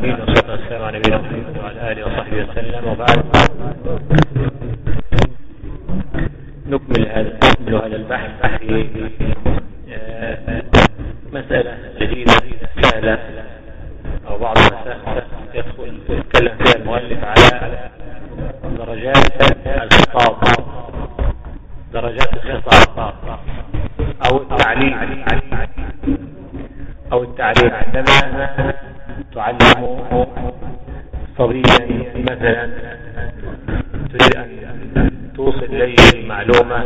العالمين، والصلاة والسلام على نبينا محمد وعلى آله وصحبه وسلم. وبعد نكمل هذا البحث في مسألة جديدة سهلة، أو بعض المسائل يتكلم فيها المؤلف على درجات الخطاب أو التعليم عندما تعلم صبيا مثلا تريد أن توصل إليه معلومة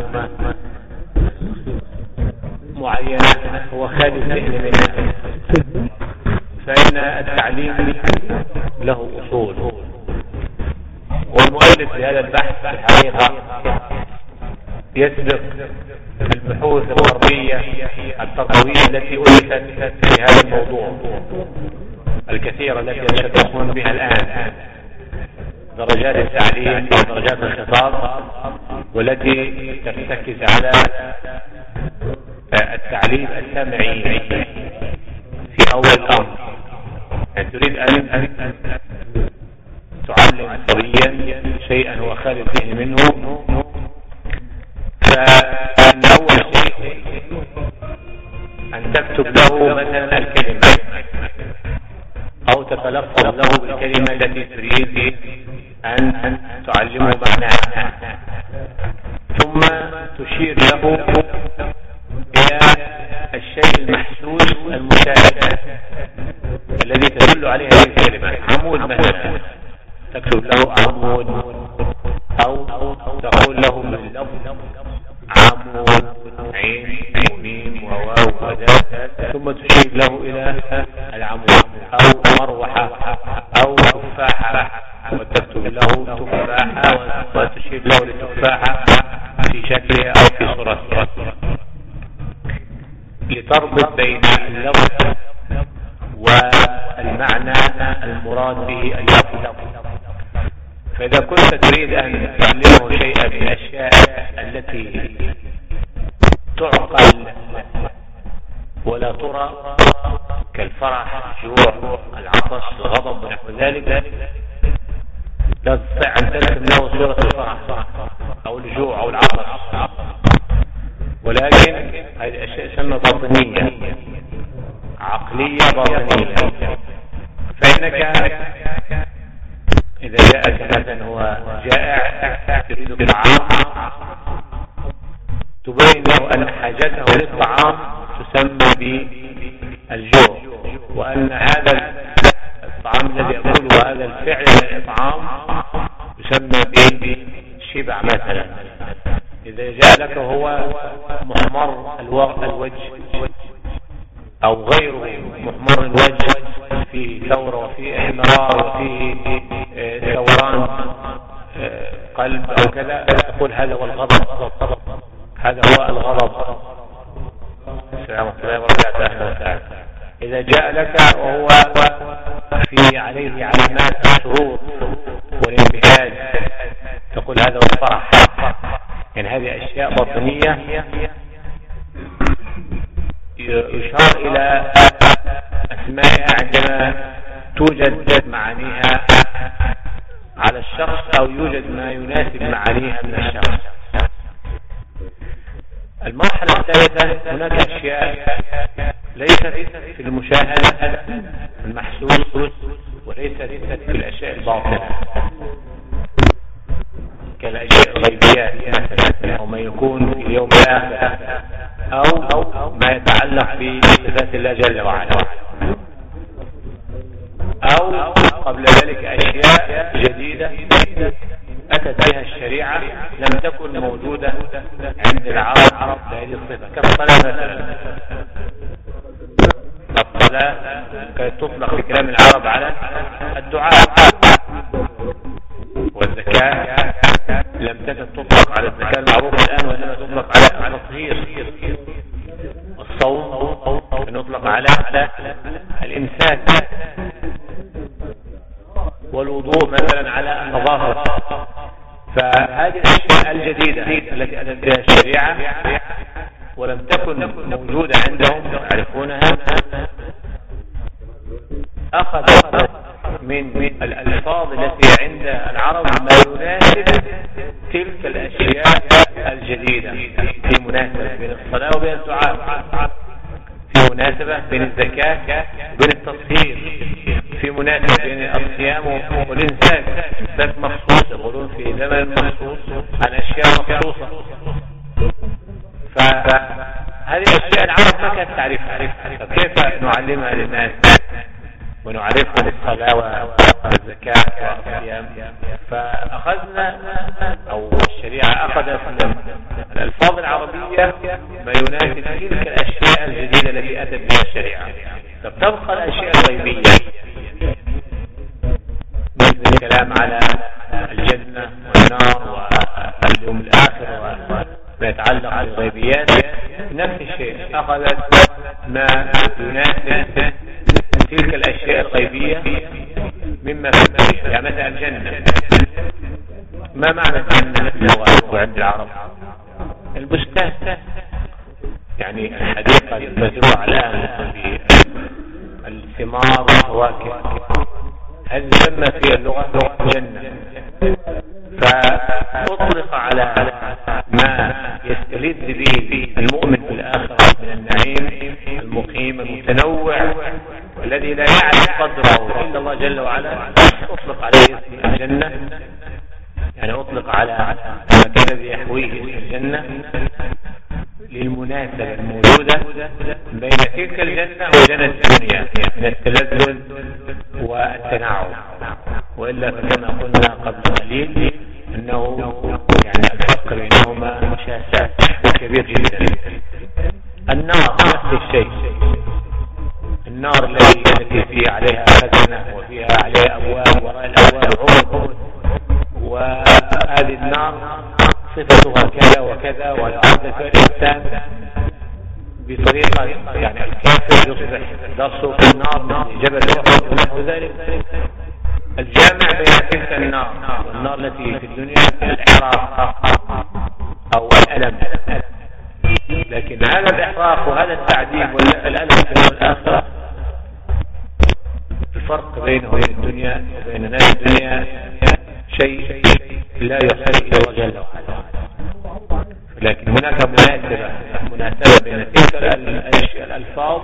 معينة هو خالي الذهن منها، فإن التعليم له أصول. والمؤلف في هذا البحث في الحقيقة يسبق البحوث الغربية التربوية التي ألفت في هذا الموضوع الكثيرة التي يتشبهون بها الآن، درجات التعليم ودرجات الخطاب، والتي ترتكز على التعليم السمعي في أول الأمر. يعني تريد أن تعلم صبيا شيئا هو خالي الذهن منه، فإن أول شيء أن تكتب له مثلا الكلمة أو تتلفظ له بالكلمة التي تريد أن تعلمه معناها، ثم تشير له إلى الشيء المحسوس المشاهد الذي تدل عليه هذه الكلمة. عمود مثلا تكتب له عمود، أو تقول له باللفظ عمود عين وميم وواو وذا، ثم تشير له إلى العمود، أو مروحة أو تفاحة وتكتب له تفاحة وتشير له للتفاحة في شكلها أو في صورتها، لتربط بين اللفظ والمعنى المراد به اللفظ. فإذا كنت تريد أن تعلمه شيئا من الأشياء التي تعقل ولا ترى كالفرح، الجوع، العطش، الغضب ونحو ذلك، لا تستطيع أن ترسم له صورة الفرح أو الجوع أو العطش، ولكن هذه الأشياء تسمى باطنية، عقلية باطنية. فإنك إذا جاءك مثلا هو جائع تريد الطعام، تبين له أن حاجته للطعام تسمى بالجوع، وأن هذا الطعام الذي يأكله وهذا الفعل من الطعام يسمى بالشبع مثلا. إذا جاء لك هو محمر الوجه أو غيره محمر الوجه، في ثورة وفي احمرار وفي ثوران قلب أو كذا، تقول هذا هو الغضب، هذا هو الغضب. السلام عليكم ورحمة الله وبركاته. إذا جاء لك وهو في عليه علامات السرور والانبهاج، تقول هذا هو الفرح. يعني هذه أشياء باطنية يشار إلى أسمائها عندما توجد معانيها على الشخص أو يوجد ما يناسب معانيها من الشخص. المرحلة الثالثة هناك أشياء ليست في المشاهدة المحسوس، وليست في الأشياء الباطنة كالأشياء الغيبيات مثلا، أو ما يكون في اليوم الآخر، أو ما يتعلق بصفات الله جل وعلا، أو قبل ذلك أشياء جديدة أتت بها الشريعة لم تكن موجودة عند العرب بهذه الصفة، كالصلاة مثلا. الصلاة كانت تطلق في كلام العرب على الدعاء، والزكاة لم تكن تطلق على الزكاة المعروفة الآن، وإنما تطلق على التطهير. الصوم نطلق على الإمساك، والوضوء مثلا على النظافة. فهذه الأشياء الجديدة التي أتت بها الشريعة ولم تكن موجودة عندهم يعرفونها، أخذت الألفاظ التي عند العرب ما يناسب تلك الأشياء الجديدة، في مناسبة بين الصلاة وبين الدعاء، في مناسبة بين الزكاة وبين التطهير، في مناسبة بين الصيام والإنساك، إنساك مخصوص، يقولون في زمن مخصوص عن أشياء مخصوصة. فهذه الأشياء العرب ما كانت تعرفها، فكيف نعلمها للناس ونعرفهم الصلاة والزكاة والصيام؟ فأخذنا، أو الشريعة أخذت من الألفاظ العربية ما يناسب تلك الأشياء الجديدة التي أتت بها الشريعة. فبتبقى الأشياء الغيبية مثل الكلام على الجنة والنار واليوم الآخر وما يتعلق بالغيبيات، نفس الشيء أخذت ما يناسب تلك الأشياء الغيبية مما في الدنيا. يعني مثلا الجنة، ما معنى الجنة اللغة عند العرب؟ البستان، يعني الحديقة المزروعة الآن بالثمار والفواكه، هذه تسمى في اللغة جنة. فأطلق على ما يستلذ به المؤمن في الآخرة من النعيم المقيم المتنوع والذي لا يعرف قدره إلا الله جل وعلا، أطلق عليه اسم الجنة. يعني أطلق على المكان الذي يحويه اسم الجنة للمناسبة الموجودة بين تلك الجنة وجنة الدنيا من التلذذ والتنعم. وإلا فكما قلنا قبل قليل أنه يعني الفرق بينهما شاسع كبير جدا. النار نفس الشيء، النار التي فيها عليها خزنة وفيها عليها أبواب، وراء الأبواب عمر، وهذه النار صفتها كذا وكذا، ويعذب الإنسان بطريقة يعني الكافر يصبح درسه في النار جبل أحد ونحو ذلك. الجامع بين تلك النار والنار التي في الدنيا الإحراق أو الألم، لكن هذا الإحراق وهذا التعذيب والألم في الآخرة الفرق بينه وبين الدنيا وبين ناس الدنيا شيء لا يصل إلى الله جل وعلا. لكن هناك مناسبة بين تلك الألفاظ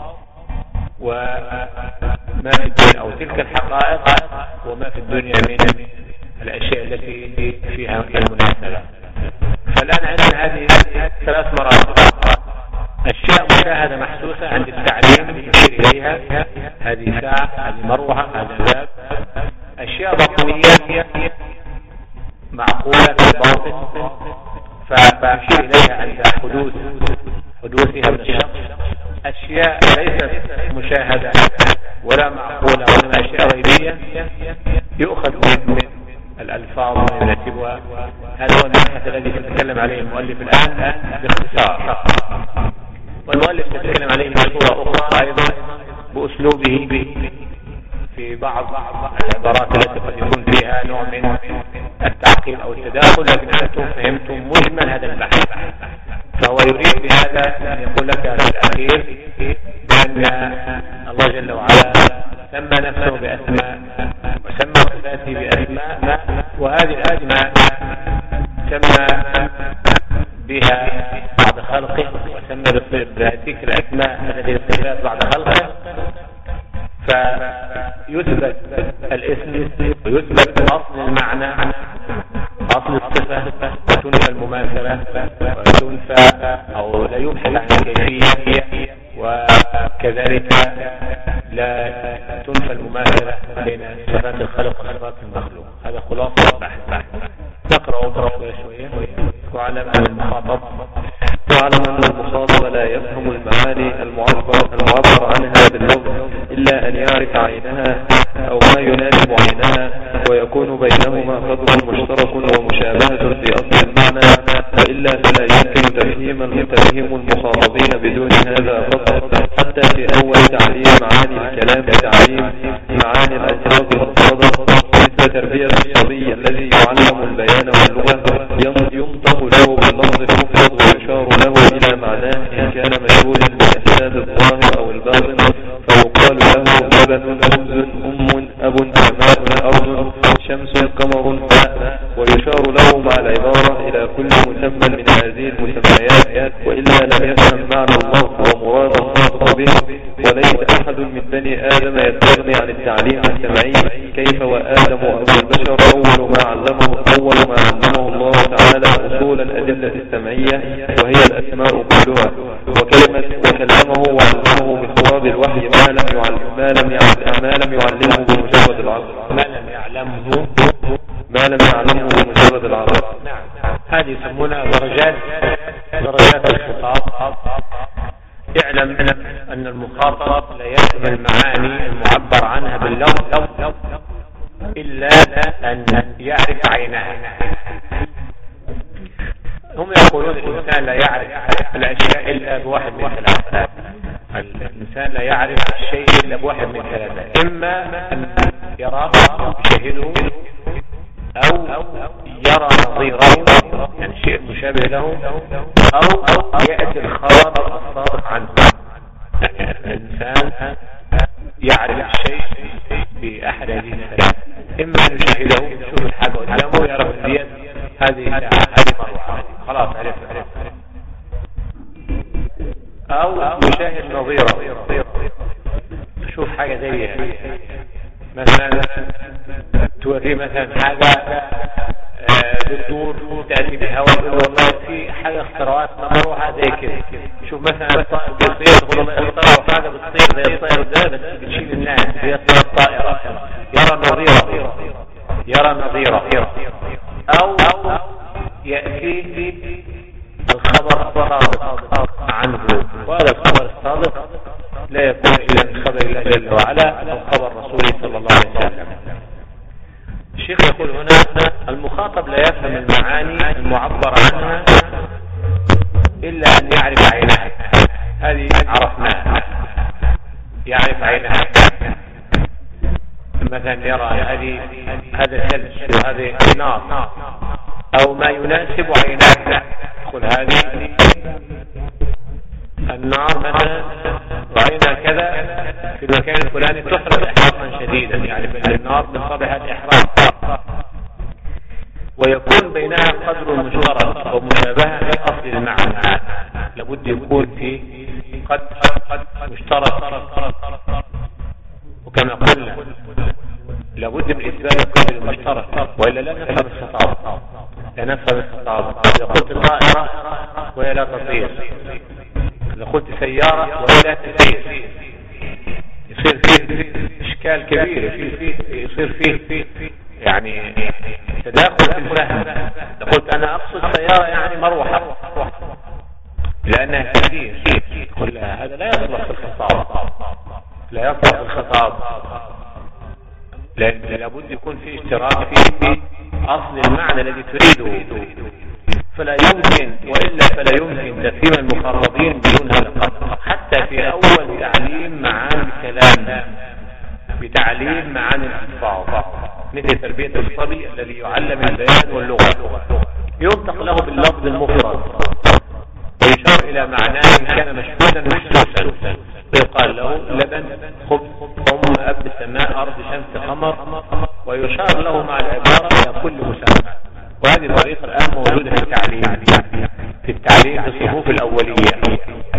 وما في الدنيا، أو تلك الحقائق وما في الدنيا من الأشياء التي فيها المناسبة. فالآن عندنا هذه 3 مراتب: أشياء مشاهدة محسوسة عند التعليم يشير إليها، هذه ساعة، هذه مروحة، هذا باب. أشياء باطنية معقولة في الباطن فيشير إليها عند حدوثها من الشخص. أشياء ليست مشاهدة ولا معقولة ولا أشياء غيبية يؤخذ من الألفاظ ويناسبها. هذا هو المبحث الذي يتكلم عليه المؤلف الآن باختصار، والمؤلف يتكلم عليه بصورة أخرى أيضا بأسلوبه في بعض العبارات التي قد يكون فيها نوع من التعقيد أو التداخل، لكن أنتم فهمتم مجمل هذا البحث. فهو يريد بهذا أن يقول لك في الأخير بأن الله جل وعلا سمى نفسه بأسماء وسمى صفاته بأسماء، وهذه الأسماء سمى بها بعد خلقه وسمى بتلك الأسماء التي صفات بعد خلقه، فيثبت الاسم ويثبت أصل المعنى، أصل الصفة، وتنفى المماثلة وتنفى أو لا يبحث عن الكيفية، وكذلك لا تنفى المماثلة بين صفات الخلق وصفات المخلوق. هذا خلاصة البحث. نقرأ شوية. واعلم أن المخاطب لا يفهم المعاني المعبر عنها باللغة إلا أن يعرف عينها أو ما يناسب عينها، ويكون بينهما قدر مشترك ومشابهة في أصل المعنى، وإلا فلا يمكن تفهيم المخاطبين بدون هذا فقط. حتى في أول تعليم معاني الكلام تعليم معاني الألفاظ المفردة، مثل تربية الصبي الذي يعلم البيان واللغة ينطق له باللفظ المفرد ويشار له إلى معناه إن كان مشهودا بالإحساس الظاهر أو الباطن، فيقال له لبن، خبز، أم، أب، أب سماء أرض شمس قمر ماء، ويشار له مع العبارة إلى كل مسمى من هذه المسميات، وإلا لم يفهم معنى اللفظ ومراد الناطق به. وليس أحد من بني آدم يستغني عن التعليم السمعي، كيف وآدم أبو البشر أول ما علمه الله تعالى أصول الأدلة السمعية وهي الأسماء كلها، وكلمه وعلمه بخطاب الوحي ما لم يعلمه بمجرد العقل. ما لم يعلمه بمجرد العقل. نعم، هذه يسمونها درجات الخطاب. اعلم أن المخاطب لا يفهم المعاني المعبر عنها باللفظ إلا أن يعرف عينها. هم يقولون الإنسان لا يعرف الأشياء إلا بواحد من ثلاثة. الإنسان لا يعرف الشيء إلا بواحد من ثلاثة: إما أن يراه يشاهده، أو يرى نظيره يعني شيء مشابه له، أو يأتي الخبر الصادق عنه. يعني الإنسان يعرف الشيء بأحد هذه الثلاث: إما أن يشاهده، يشوف الحاجة قدامه، يرى باليد هذه مروحة خلاص عرف، أو يشاهد نظيره، يشوف حاجة زيها، مثلا توري مثلا حاجة بتدور تأتي بالهواء، يقول والله في حاجة اختراعات مروحة زي كده. شوف مثلا الطائر بيطير، تقول والله اخترعوا حاجة بتطير زي الطائر ده بس بتشيل الناس، هي الطائرة. يرى نظيره، أو يأتي الخبر الصادق عنه، وهذا الخبر الصادق لا يكون إلا من خبر الله جل وعلا أو خبر رسوله صلى الله عليه وسلم. الشيخ يقول هنا: المخاطب لا يفهم المعاني المعبر عنها إلا أن يعرف عينها. هذه عرفناها، يعرف عينها. مثلا يرى هذا ثلج وهذه نار، أو ما يناسب عيناه. يقول هذه النار مثلا رأينا كذا في المكان الفلاني تحرق إحراقا شديدا، يعني النار بطبعها الإحراق، ويكون بينها قدر مشترك أو مشابهة في أصل المعنى. لابد يكون في قدر مشترك، وكما قلنا لابد من إثبات القدر المشترك، وإلا لا نفهم الخطاب. إذا قلت طائرة وهي لا تطير، إذا قلت سيارة وهي لا تسير، يصير فيه إشكال كبير، يصير فيه يعني تداخل في الفهم. إذا قلت أنا أقصد سيارة يعني مروحة لأنها كثير، تقول هذا لا يصلح في الخطاب، لأن لابد يكون في اشتراك في أصل المعنى الذي تريده، فلا يمكن تفهيم المخاطبين بدون هذا القدر. حتى في أول تعليم معاني الكلام، بتعليم معاني الألفاظ، مثل تربية الصبي الذي يعلم البيان واللغة، ينطق له باللفظ المفرد ويشار إلى معناه إن كان مشهودا محسوسا، ويقال له لبن، خبز، أب، سماء، أرض، شمس، قمر، ويشار له مع العبارة إلى كل مسمى. وهذه الطريقة الآن موجودة في التعليم في الصفوف الأولية.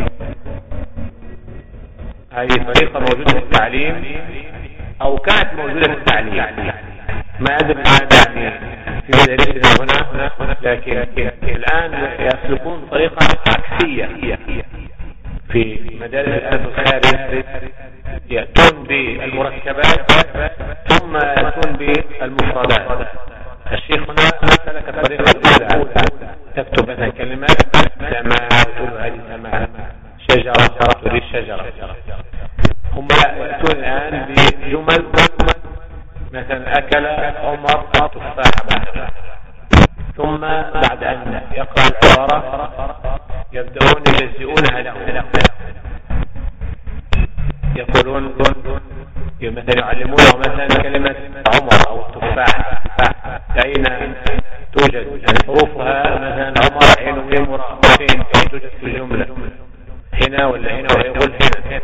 هذه الطريقة موجودة في التعليم، أو كانت موجودة في التعليم، ما أدري يعني في مدارسنا هنا، لكن الآن يسلكون طريقة عكسية في مدارس الآن في الخارج، يأتون بالمركبات ثم يأتون بالمفردات. الشيخ هنا سلك الطريقة الأولى، تكتب مثلا كلمات سماء، تقول هذه سماء، شجرة، تريد شجرة. هم يأتون الآن بجمل مثلا أكل عمر تفاحة، ثم بعد أن يقرأ العبارة يبدأون يجزئونها له، يقولون مثلا يعلمونه مثلا كلمة عمر أو تفاح أين توجد، يعني حروفها مثلا عمر عين وميم وراء، فين توجد في الجملة، هنا ولا هنا، ويقول هنا،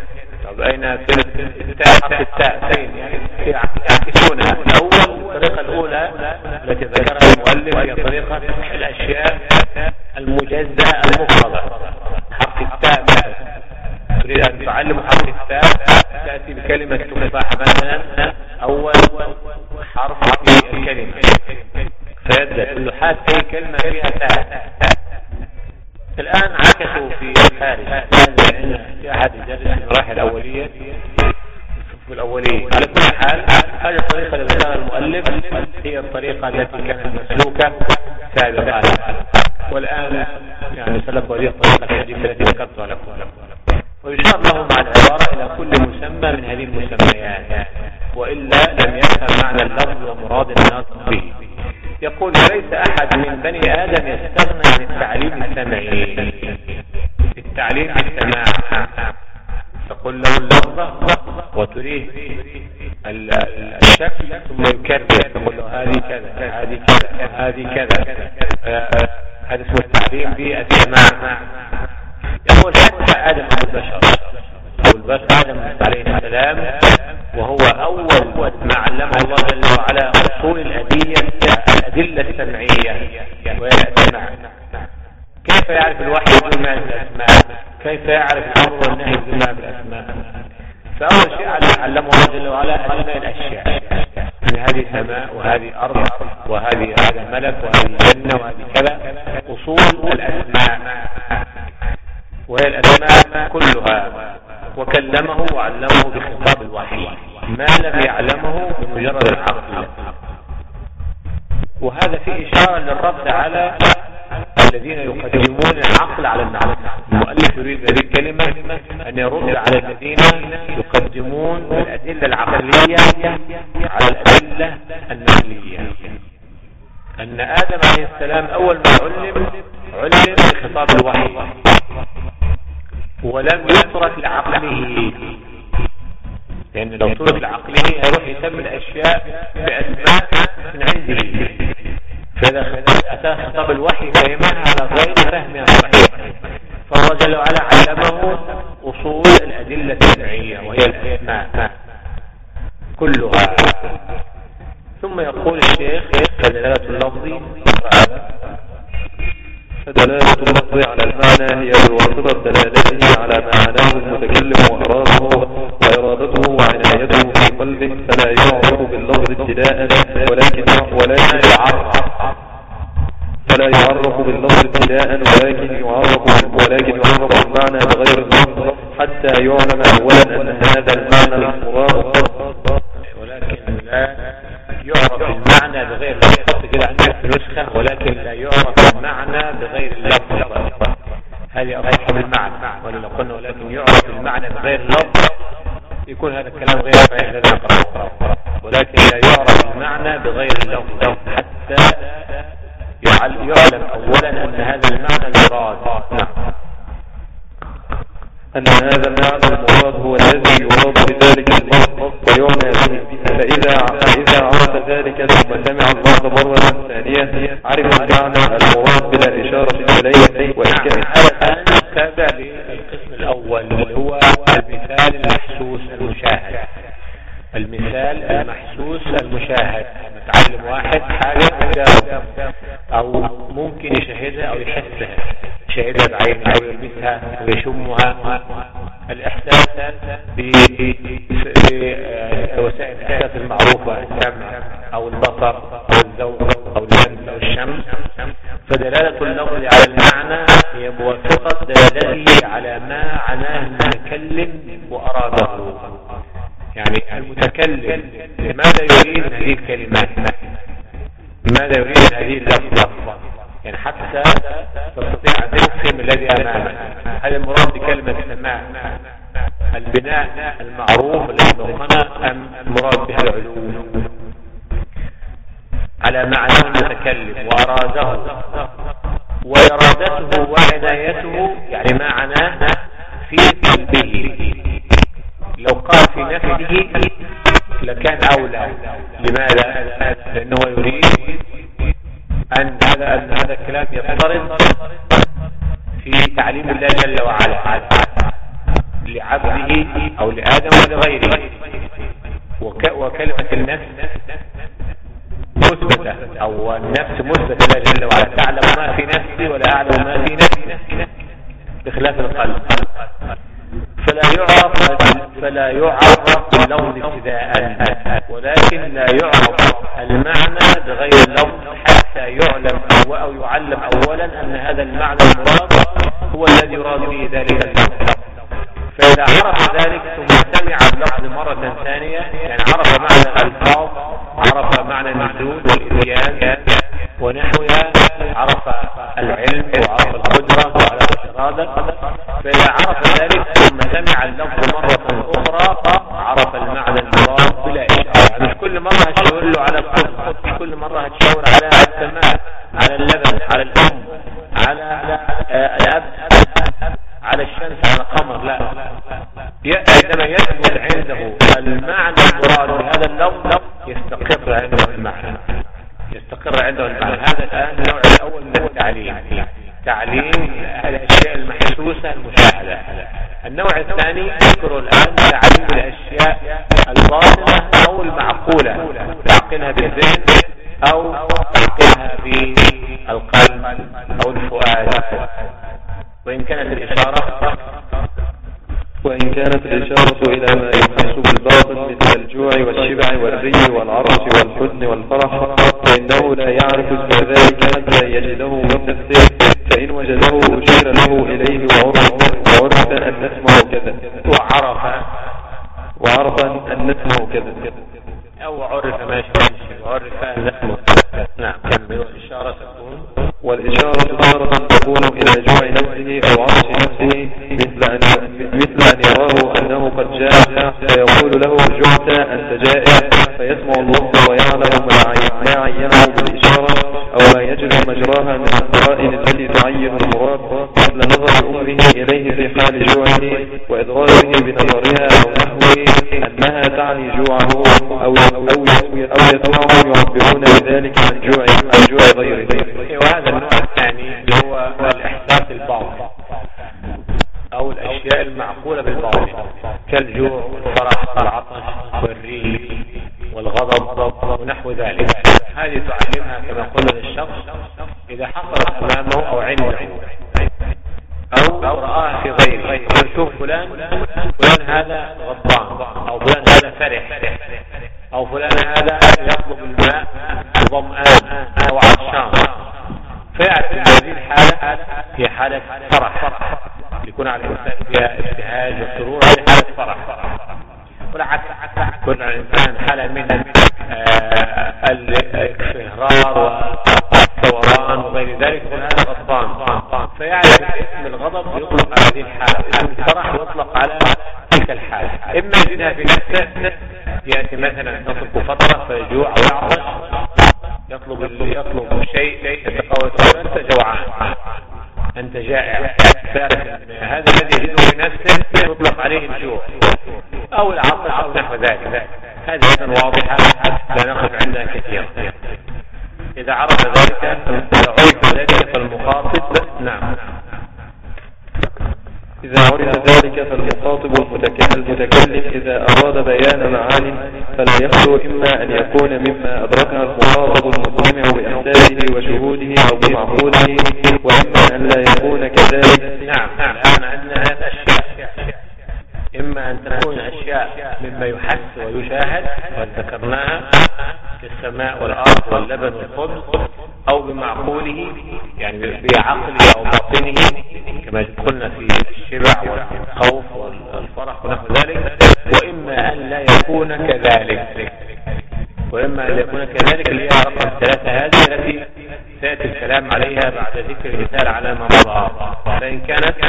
بين في التاء يعكسونها. الأول الطريقة الأولى التي ذكرها المؤلف هي طريقة الأشياء المجزأة المفردة. حرف التاء مثلا تريد أن تعلم حرف التاء تأتي بكلمة تفاح مثلا أول حرف في الكلمة فيبدأ كل حال أي كلمة فيها تاء. الآن عكسوا في الخارج في أحد الدرس المراحل الأولية في الأولية. على كل حال هذه الطريقة التي ذكرها المؤلف هي الطريقة التي كانت مسلوكة سابقا، والآن يعني سلكوا هذه الطريقة الحديثة التي ذكرتها لكم. ويشار له مع العبارة إلى كل مسمى من هذه المسميات، وإلا لم يفهم معنى اللفظ ومراد الناطق به. يقول ليس أحد من بني آدم يستغنى عن التعليم السمعي. التعليم بالسماع تقول له اللفظة وتريه الشكل ثم يكرر تقول له هذه كذا هذه كذا هذه كذا. هذا اسمه التعليم بالسماع. يقول حتى آدم أبو البشر آدم عليه السلام وهو أول ما علمه الله جل وعلا أصول الأدلة السمعية وهي الأسماع. كيف يعرف الوحي بما بالأسماء؟ كيف يعرف الأمر والنهي بما بالأسماء؟ فأول شيء علمه الله جل وعلا أسماء الأشياء، يعني هذه سماء وهذه أرض وهذه هذا ملك وهذه جنة وهذه كذا، أصول الأسماء وهي الأسماء كلها. وكلمه وعلمه بخطاب الوحي ما لم يعلمه بمجرد العقل. وهذا في إشارة للرد على الذين يقدمون العقل على النقل. المؤلف يريد هذه الكلمة أن يرد على الذين يقدمون الأدلة العقلية على الأدلة النقلية. أن آدم عليه السلام أول ما علم بخطاب الوحي ولم يترك لعقله، لأن لو ترك لعقله هيروح يسمي الأشياء بأسماء من عنده. فإذا أتى خطاب الوحي فهمها على غير فهمها صحيح. فالله جل وعلا علمه أصول الأدلة السمعية وهي الأسماء كلها. ثم يقول الشيخ فدلالة اللفظ فدلالة اللفظ على المعنى هي بواسطة دلالته على معناه المتكلم وإرادته وعنايته في قلبه، فلا يعرف باللفظ ابتداء ولكن يعرف المعنى بغير اللفظ حتى يعلم أولا أن هذا المعنى المراد، ولكن لا يعرف المعنى بغير اللفظ. كده عندك في نسخة ولكن لا يعرف المعنى بغير اللفظ، هذه أصح بالمعنى. ولو قلنا ولكن يعرف المعنى بغير اللفظ يكون هذا الكلام غير صحيح الذي نقرأه. ولكن لا يعرف المعنى بغير اللفظ حتى يعلم أولا أن هذا المعنى المراد. أن هذا المعنى المراد هو الذي يراد بذلك اللفظ ويعنى به. فإذا عرف ذلك ثم سمع اللفظ مرة ثانية عرف المعنى المراد بلا إشارة إليه. وإن كان الآن تابع للقسم الأول اللي هو المثال المحسوس المشاهد. المثال المحسوس المشاهد، متعلم واحد حاجة أو ممكن يشاهدها أو يحسها، يشاهدها بعينه أو يلمسها ويشمها. الإحساس بوسائل الإحساس المعروفة، السمع أو البصر أو الذوق أو اللمس أو الشم. فدلالة اللفظ على المعنى هي بواسطة دلالته على ما عناه المتكلم وأراده. يعني المتكلم لماذا يريد هذه الكلمات، ماذا يريد هذه اللفظة، يعني حتى تستطيع أن تفهم الذي أمامك. هذا المراد بكلمة السماع البناء المعروف الذي فوقنا أم المراد بها العلوم على معنى المتكلم وأراده وإرادته وعنايته، يعني ما عناه في قلبه. لو قال في نفسه لكان أولى. لماذا؟ لأنه يريد أن هذا الكلام يضطرد في تعليم الله جل وعلا. لعبده أو لآدم ولغيره. وكلمة النفس مثبتة أو النفس مثبتة لا جل وعلا، تعلم ما في نفسي ولا أعلم ما في نفسي بخلاف القلب. فلا يعرف باللفظ ابتداء، ولكن لا يعرف المعنى بغير اللفظ حتى يعلم أو يعلم أولا أن هذا المعنى المراد هو الذي يراد به ذلك اللفظ. فإذا عرف ذلك ثم سمع اللفظ مرة ثانية، يعني عرف معنى الألفاظ، عرف معنى النزول والإتيان ونحوها، عرف العلم وعرف القدرة وعرف الإرادة. فإذا عرف ذلك ثم سمع اللفظ مرة أخرى عرف المعنى المراد بلا إشارة. يعني مش كل مرة هتشاور له على القدر، في كل مرة هتشاور على السماء، على اللبن، على الأم، على الأب، على الشمس، على القمر. لا، عندما يثبت عنده المعنى المراد بهذا اللفظ يستقر عنده المعنى، يستقر عنده المعنى. هذا الآن النوع الأول من التعليم، تعليم الأشياء المحسوسة المشاهدة. النوع الثاني يذكر الآن تعليم الأشياء الباطنة أو المعقولة، تعقلها بالذهن أو تعقلها بالقلب أو الفؤاد. وإن كانت الإشارة إلى ما يحس بالباطن مثل الجوع والشبع والري والعرس والحزن والفرح، فإنه لا يعرف اسم ذلك حتى يجده من نفسه، فإن وجده أشير له إليه وعرف أن اسمه كذا، وعرف أن اسمه كذا، أو عرف ما شيء وعرف أن اسمه. نعم. والإشارة تارة تكون إلى جوع نفسه أو عطش نفسه، مثل أن يراه أنه قد جاء فيقول له جعت أنت جائع، فيسمع الوصف ويعلم ما عينه بالإشارة أو ما يجري مجراها من القرائن التي تعين المراد، قبل نظر أمه إليه في حال جوعه وإدراكه بنظرها أو نحوه أنها تعني جوعه، أو يسمعهم يعبرون بذلك عن جوع غيره. وهذا النوع الثاني هو الإحساس الباطن أو الأشياء المعقولة بالباطن كالجوع والفرح والعطش والريح والغضب ونحو ذلك. هذه تعلمها كما قلنا للشخص إذا حصلت أمامه أو عنده أو رآها في غيره. شوف فلان هذا غضبان، أو فلان هذا فرح، أو فلان هذا يطلب الماء ظمآن أو عطشان، فيعرف هذه الحالة هي حالة فرح، يكون على الإنسان فيها ابتهاج وسرور، هذه حالة فرح. والعكس يكون على الإنسان حالة من الإكرار والثوران وغير ذلك، يكون هذا غضبان، فيعرف اسم الغضب يطلق على هذه الحالة، اسم الفرح يطلق على تلك الحالة. إما يجدها في نفسه، يأتي مثلا يطلب فترة فيجوع أو يعطش، يطلب شيء يتقوى نفسه جوعان، أنت جائع، فارس هذا الذي يجده في نفسه يطلق عليه الجوع أو العطش أو نحو ذلك. هذه أيضا واضحة لا نقف عندها كثيرا. إذا عرف ذلك فالمخاطب نعم. إذا عرف ذلك فالمخاطب المتكلم إذا أراد بيان معان فلا يخلو إما أن يكون مما أدركها المخاطب المستمع بإحساسه وشهوده أو بمعقوله، وإما أن لا يكون كذلك. نعم. الآن عندنا أشياء، إما أن تكون أشياء مما يحس ويشاهد وذكرناها كالسماء والأرض واللبن والخبز، أو بمعقوله يعني بعقله أو باطنه كما قلنا في الشبع والخوف والفرح ونحو ذلك. وإما أن لا يكون كذلك، اللي هي رقم 3 هذه التي سيأتي الكلام عليها بعد ذكر المثال على ما مضى. فإن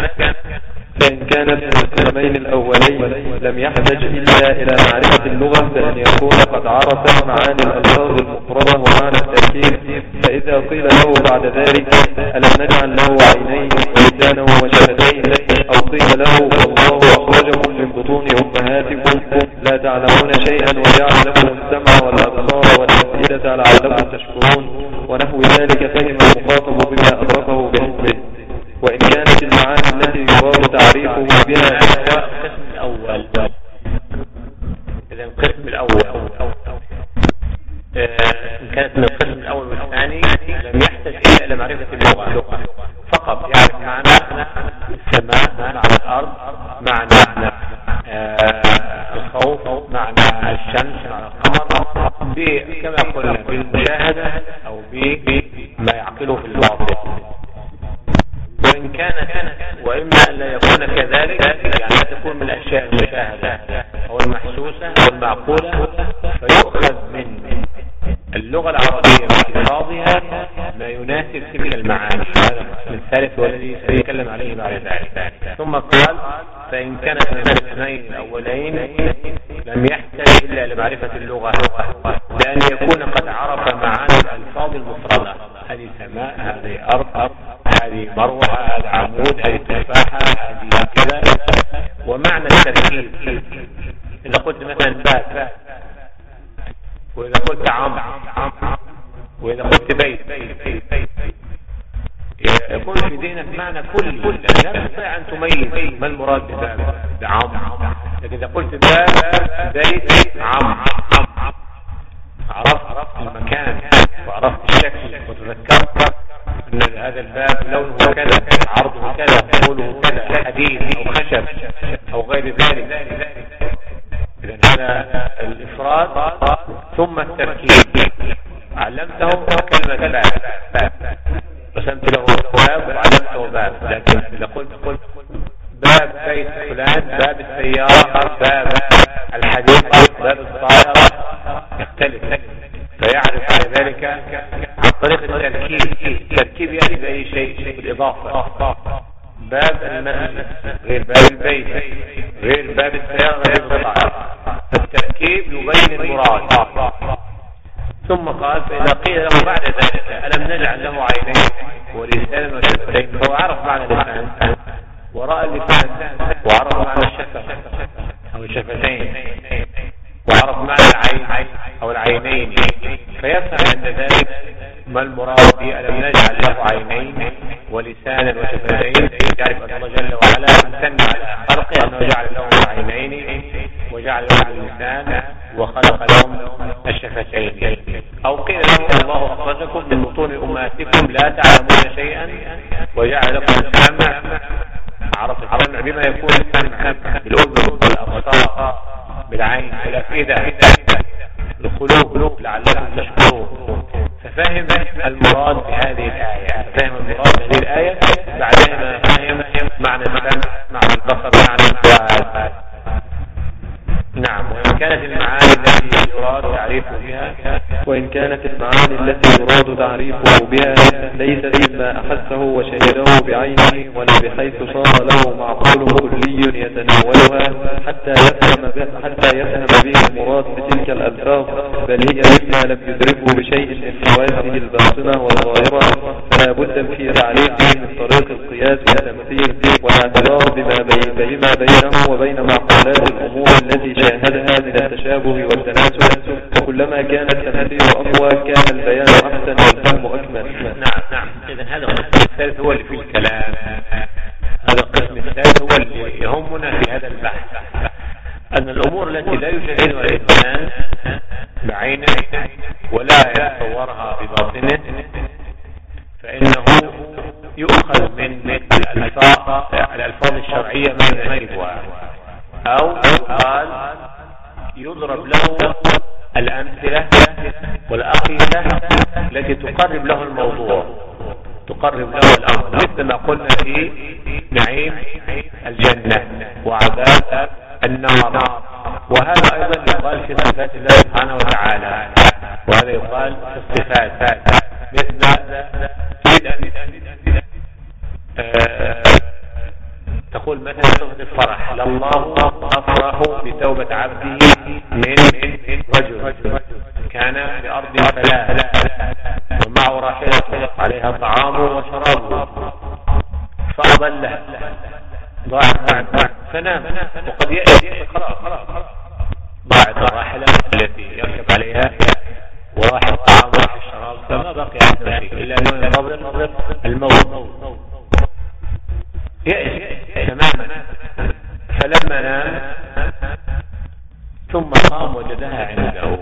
كانت في القسمين الأولين لم يحتاج إلا إلى معرفة اللغة بأن يكون قد عرف معاني الألفاظ المفردة ومعنى التركيب، فإذا قيل له بعد ذلك ألم نجعل له عينين ولسانا وشفتين، أو قيل له والله أخرجكم من بطون أمهاتكم لا تعلمون شيئا وجعل لكم السمع والأبصار والأفئدة لعلكم تشكرون ونحو ذلك، فهم المخاطب بما أدركه بحسبه. وإن كانت المعاني التي يراد تعريفه بها القسم الأرض معنى الخوف، معنى الشمس، معنى القمر، كما قلنا بالمشاهدة أو بما يعقله في الواقع. وإن كانت وإما أن لا يكون كذلك، يعني لا تكون من الأشياء المشاهدة أو المحسوسة أو المعقولة، فيؤخذ من اللغة العربية باحتفاظها ما يناسب تلك المعاني. هذا القسم الثالث والذي سيتكلم عليه بعد ذلك. ثم قال: فإن كانت من الاسمين الأولين لم يحتاج إلا لمعرفة اللغة، لأن يكون قد عرف معاني الألفاظ المفردة. هذه سماء، هذه أرض، هذه مروحة، هذا عمود، هذه تفاحة، هذه كذا. ومعنى التركيب، إذا قلت مثلا باب، وإذا قلت عم، وإذا قلت بيت، يكون في ذهنك معنى كلي، لا تستطيع أن تميز ما المراد بباب بعم. لكن إذا قلت باب، بيت، عم، عرفت المكان وعرفت الشكل وتذكرت أن هذا الباب لونه كذا، عرضه كذا، طوله كذا، حديد أو خشب أو غير ذلك. إذن هذا الإفراد. ثم التركيب، علمته كلمة باب، رسمت له باب وعلمته باب. لكن إذا قلت باب بيت فلان، باب السيارة، باب الحديقة، باب الطائرة، يختلف. فيعرف على ذلك عن طريق التركيب. التركيب يعني بأي شيء بالإضافة. باب المسجد غير باب البيت، غير باب السيارة، غير الطائرة. التركيب يبين المراد. ثم قال: فإذا قيل له بعد ذلك: ألم نجعل له عينين ولسانا وشفتين؟ فهو عرف معنى اللسان ورأى اللسان، وعرف معنى الشفة أو الشفتين، وعرف معنى العين أو العينين، فيفهم عند ذلك ما المراد به ألم نجعل له عينين ولسانا وشفتين. يعرف أن الله جل وعلا امتن على خلقه أنه جعل لهم عينين وجعل لهم اللسان وخلق لهم الشفتين. أو قيل لهم: الله أخرجكم من بطون أمهاتكم لا تعلمون شيئا وجعل لكم السمع. عرف السمع بما يكون السمع بالأذن، بالأبصار، بالعين، بالأفئدة، القلوب، لعلكم تشكرون. ففهم المراد بهذه الآية، فهم المراد بهذه الآية بعدما فهم معنى السمع، معنى البصر، معنى الفؤاد. نعم. وإن كانت المعاني التي يراد تعريفه بها ليست مما أحسه وشهده بعينه، ولا بحيث صار له معقول كلي يتناولها حتى يفهم به المراد بتلك الألفاظ، بل هي مما لم يدركه بشيء من حواسه الباطنة والظاهرة، فلا بد في تعريفه من طريق القياس والتمثيل والاعتبار بما بينه وبين معقولات الأمور التي شاهدها من التشابه والتناسب. وكلما كان التمثيل أقوى كان البيان أحسن والفهم أكمل. نعم. إذن هذا القسم الثالث هو اللي فيه الكلام. هذا القسم الثالث هو اللي يهمنا في هذا البحث، أن الأمور التي لا يشاهدها الإنسان بعينه ولا يتصورها بباطنه فإنه يؤخذ من الألفاظ الشرعية ما يناسبها، أو قال يضرب له الأمثلة والأقيسة التي تقرب له الموضوع، تقرب له الأمر، مثل ما قلنا في نعيم الجنة وعذاب النار. وهذا أيضا يقال في صفات الله سبحانه وتعالى، وهذا يقال في الصفات، مثل تقول مثلا صفة الفرح: لله أفرح بتوبة عبده من رجل كان بأرض فلاة ومعه راحلته عليها طعامه وشرابه فأضله ضاعت فنام، وقد يأتي خلاص ضاعت الراحلة التي يركب عليها وراح الطعام وراح الشراب، فما بقي شيء إلا أنه ينتظر الموت تماما. فلما نام ثم قام وجدها عنده،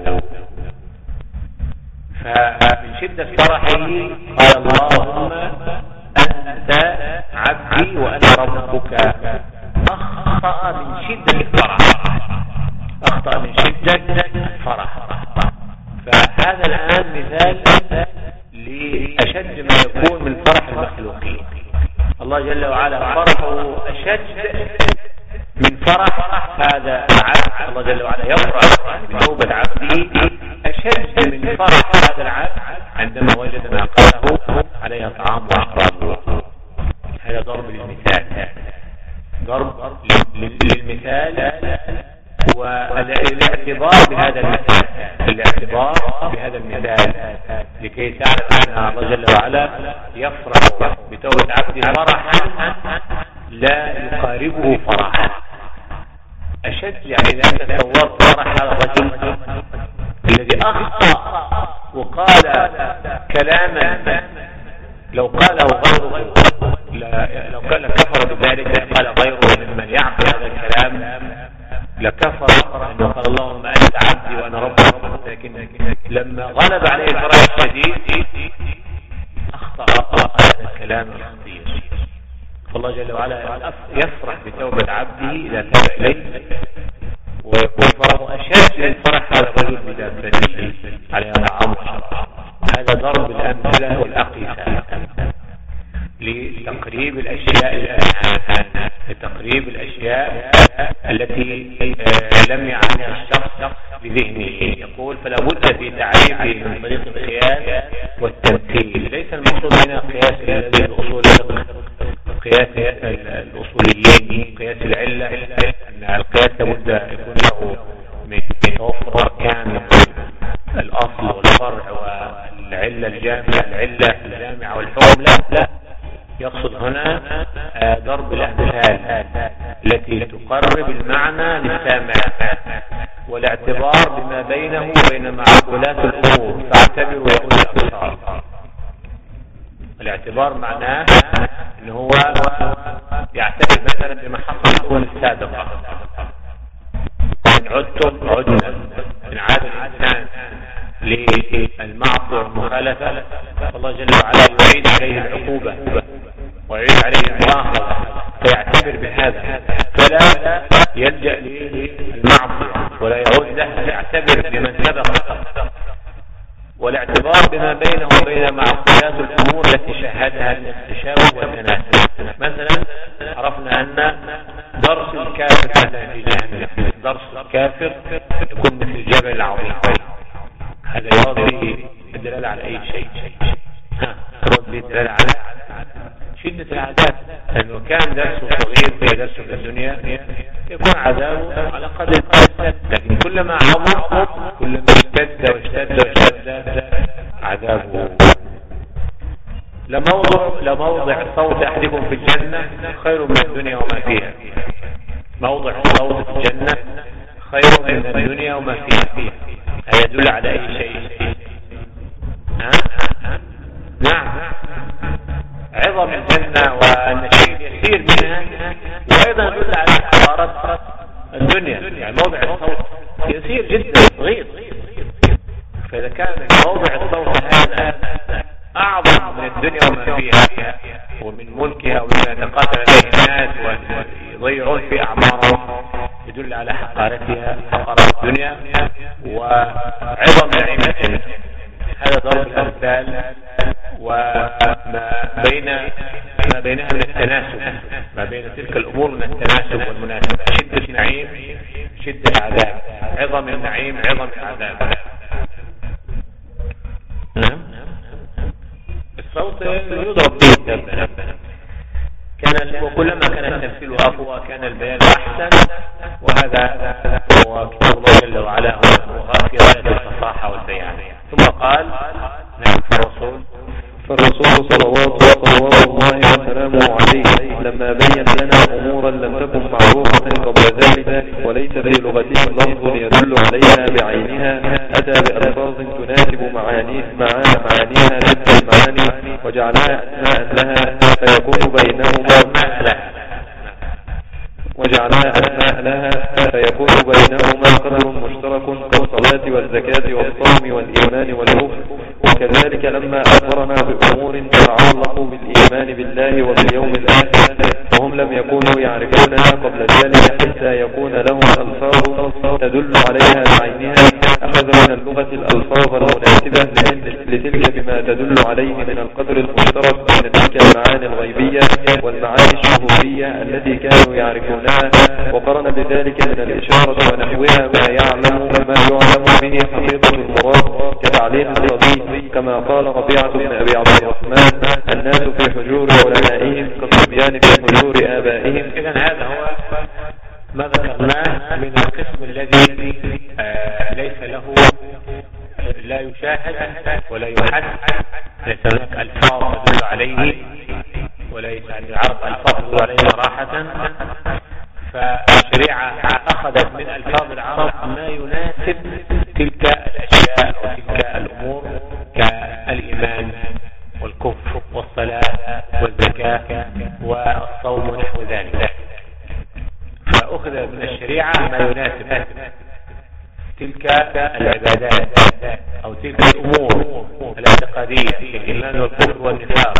فمن شدة فرحه قال: اللهم أنت عبدي وأنا ربك. أخطأ من شدة الفرح، أخطأ من شدة الفرح. فهذا الآن مثال لأشد ما يكون من فرح المخلوقين. الله جل وعلا فرحه أشد من فرح هذا العبد. الله جل وعلا يفرح بتوبة عبده أشد من فرح هذا العبد عندما وجد ما قاله عليها طعام وشراب. هذا ضرب للمثال، ضرب للمثال والاعتبار بهذا المثال، الاعتبار بهذا المثال لكي تعلم أن الله جل وعلا يفرح بتوبة عبده فرحا لا يقاربه فرحا أشد. يعني إذا تصورت فرح هذا الرجل الذي أخطأ وقال كلاما لو قاله غيره لو قال كفر بذلك، قال غيره ممن يعقل هذا الكلام لكفر أنه قال اللهم أنت عبدي وأنا ربك، لكن لما غلب عليه الفرح الشديد أخطأ هذا الكلام الخطير. فالله جل وعلا يفرح بتوبة عبده إذا تاب إليه، ويكون فرحه أشد من فرح هذا الرجل بدابته عليها طعام وشراب. هذا ضرب الأمثلة والأقيسة لتقريب الأشياء لتقريب الأشياء التي لم يعنيها الشخص بذهنه. يقول فلا بد في تعريفه من طريق القياس والتمثيل. ليس المقصود هنا قياس الذي الأصول قياس الأصوليين، قياس العلة، أن القياس لابد يكون له من توفر أركان الأصل والفرع والعلة الجامعة، العلة الجامعة والحكم. لا، يقصد هنا ضرب الأمثال التي تقرب المعنى للسامع، والاعتبار بما بينه وبين معقولات الأمور، فاعتبروا يا أولي الأبصار. الاعتبار معناه أنه هو يعتبر مثلا بما حصل في الأمم السابقة، إن عدتم عدنا، إن عاد الإنسان للمعصية والمخالفة فالله جل وعلا يعيد عليه العقوبة ويعيد عليه المؤاخذة، فيعتبر بهذا فلا يلجأ للمعصية ولا يعود له، فيعتبر بمن سبق. والاعتبار بما بينه وبين معقولات الأمور التي شهدها التشابه والتناسب. مثلا عرفنا أن درس الكافر مثلا في جهنم، درس الكافر يكون مثل الجبل العظيم، هذا يراد به الدلالة على أي شيء، يراد به الدلالة على شدة العذاب. لأنه كان درسه صغير في درسه في الدنيا يكون عذابه على قدر القدر، لكن كلما عظم كلما اشتد واشتد عذابه. لموضع صوت أحدكم في الجنة خير من الدنيا وما فيها. موضع صوت في الجنة خير من الدنيا وما فيها. هذا يدل على أي شيء؟ نعم، عظم الجنة وأن الشيء يسير منها، وأيضا يدل على حرارة الدنيا. يعني موضع الصوت يسير جدا صغير، فإذا كان موضع الصوت هذا أعظم من الدنيا وما فيها ومن ملكها ومن يتقاتل عليه الناس ويضيعون في أعمارهم، يدل على حقارتها، حقارة الدنيا وعظم نعيم الجنة. هذا ضرب الأمثال وما بينها من التناسب، ما بين تلك الأمور من التناسب والمناسبة. شدة النعيم شدة العذاب، عظم النعيم عظم العذاب. نعم، الصوت يضرب به الدب، وكلما كان التمثيل أقوى كان البيان أحسن. وهذا هو كتاب الله جل وعلا في غاية الفصاحة والبيان. ثم قال نعم فالرسول صلوات الله وسلامه عليه لما بين لنا أمورا لم تكن معروفة قبل ذلك وليس في لغته لفظ يدل عليها بعينها، أتى بألفاظ تناسب معانيها تلك المعاني وجعلها أسماء لها، فيكون بينهما وجعلها أسماء لها فيكون بينهما قدر مشترك كالصلاة والزكاة والصوم والإيمان والكفر. وكذلك لما أخبرنا بأمور تتعلق بالإيمان بالله وباليوم الآخر وهم لم يكونوا يعرفونها قبل ذلك حتى يكون لهم ألفاظ تدل عليها بعينها، أخذ من اللغة الألفاظ المناسبة لتلك بما تدل عليه من القدر المشترك بين تلك المعاني الغيبية والمعاني الشهودية التي كانوا يعرفونها، وقرن بذلك من الإشارة ونحوها ما يعلم به حقيقة المراد كتعليم الصبي، كما قال ربيعة بن أبي عبد الرحمن: الناس في حجور علمائهم كالصبيان في حجور آبائهم. إذن هذا هو ما ذكرناه من القسم الذي ليس له لا يشاهد ولا يحس، ليس هناك ألفاظ تدل عليه وليس العرب ألفاظ تدل عليه صراحة، فالشريعة أخذت من ألفاظ العرب ما يناسب تلك الأشياء وتلك الأمور كالإيمان والكفر والصلاة والزكاة والصوم ونحو ذلك، فأخذ من الشريعة ما يناسب تلك العبادات أو تلك الأمور الاعتقادية كالإيمان والكفر والنفاق.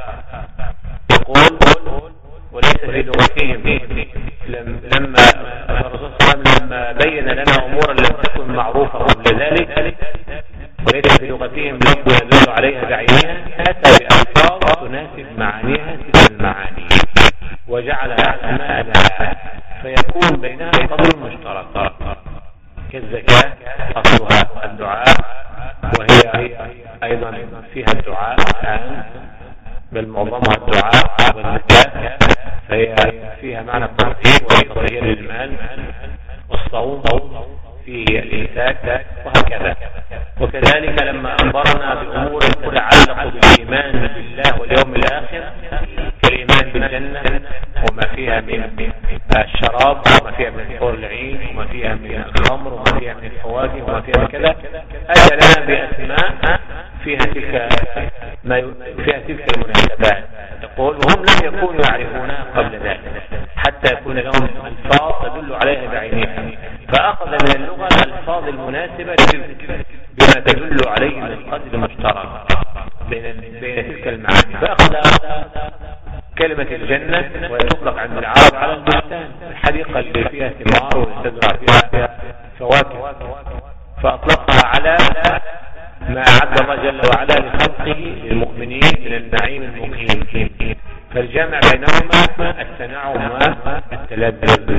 يقول: وليس في لغتهم لما الرسول صلى الله عليه وسلم لما بين لنا أمورا لم تكن معروفة قبل ذلك، وليس في لغتهم لفظ يدل عليها بعينها، أتى بألفاظ تناسب معانيها تلك المعاني وجعل أسماء لها، فيكون بينها قدر مشترك كالزكاة أصلها الدعاء، وهي أيضا فيها الدعاء الآن بل معظمها الدعاء، والزكاة فهي فيها معنى التطهير وتطهير المال، والصوم فيه الإمساك وهكذا. وكذلك لما أخبرنا بأمور تتعلق بالإيمان بالله واليوم الآخر كالإيمان بالجنة وما فيها من الشراب وما فيها من حور العين وما فيها من الخمر وما فيها من الفواكه وما فيها من كذا، أتى لنا بأسماء فيها تلك المناسبات. يقول: وهم لم يكونوا يعرفونها قبل ذلك حتى يكون لهم ألفاظ تدل عليها بعينها، فأخذ من اللغة الألفاظ المناسبة بما تدل عليه من القدر المشترك بين تلك المعاني، فأخذ كلمة الجنة ويطلق عند العرب على البستان، الحديقة اللي فيها ثمار ويستزرع فيها فواكه، فأطلقها على ما أعد الله جل وعلا لخلقه للمؤمنين من النعيم المقيم، فالجامع بينهما التنعم والتلذذ.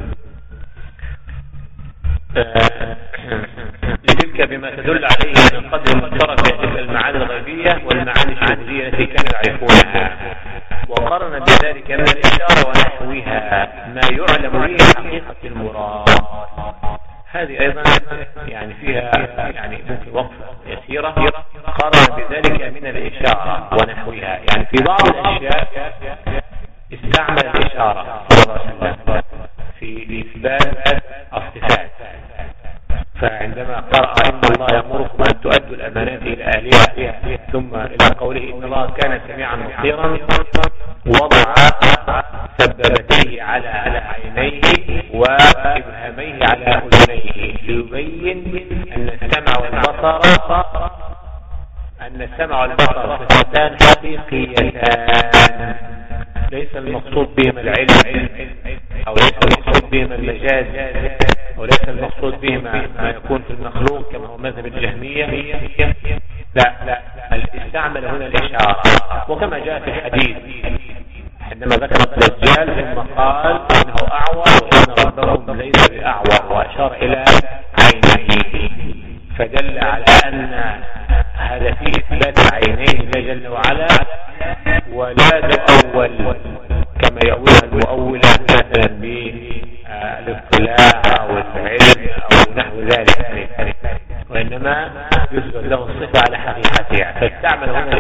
لتلك بما تدل عليه من القدر المشترك في المعاني الغيبية والمعاني الشهودية التي كانوا يعرفونها، وقرن بذلك من الإشارة ونحوها ما يعلم به حقيقة المراد. هذه أيضا يعني فيها ممكن وقفة يسيرة. قرن بذلك من الإشارة ونحوها، يعني في بعض الأشياء استعمل الإشارة صلى الله عليه وسلم في إثبات الصفات، فعندما قرأ: إن الله يأمركم أن تؤدوا الأمانات إلى أهلها، ثم إلى قوله: إن الله كان سميعا بصيرا، وضع سبابتيه على عينيه وإبهاميه على أذنيه ليبين أن السمع والبصر صفتان حقيقيتان، ليس المقصود بهما العلم، أو ليس المقصود بهما المجاز، أو ليس المقصود بهما ما يكون في المخلوق كما هو مذهب الجهمية. لا، استعمل هنا الإشارة، وكما جاء في الحديث عندما ذكر الدجال ثم قال إنه أعور وإن ربكم ليس بأعور، وأشار إلى عينيه، فدل على أن هذا فيه إثبات عينيه جل وعلا، ولا تؤول كما يؤولها المؤولة مثلا بالاطلاع أو العلم أو نحو ذلك، وإنما يثبت له الصفة على حقيقتها، فاستعمل هنا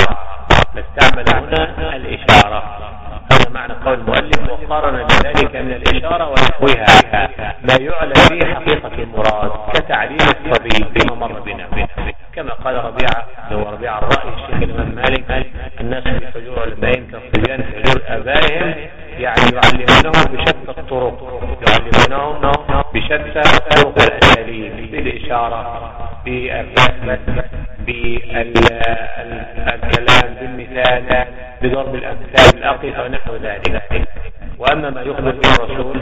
الإشارة. هذا معنى قول المؤلف: وقارن بذلك من الإشارة ونحوها ما يعلم به حقيقة المراد كتعليم الصبي بما مر بنا، كما قال ربيعة الرأي الشيخ الإمام مالك: الناس في حجور علمائهم كالصبيان في حجور آبائهم، يعني يعلمونهم بشتى الطرق، يعلمونهم بشتى الطرق والأساليب، بالإشارة، بالرسم، بالكلام، بالمثال، بضرب الأمثال، بالأقصى ونحو ذلك. وأما ما يخبر به الرسول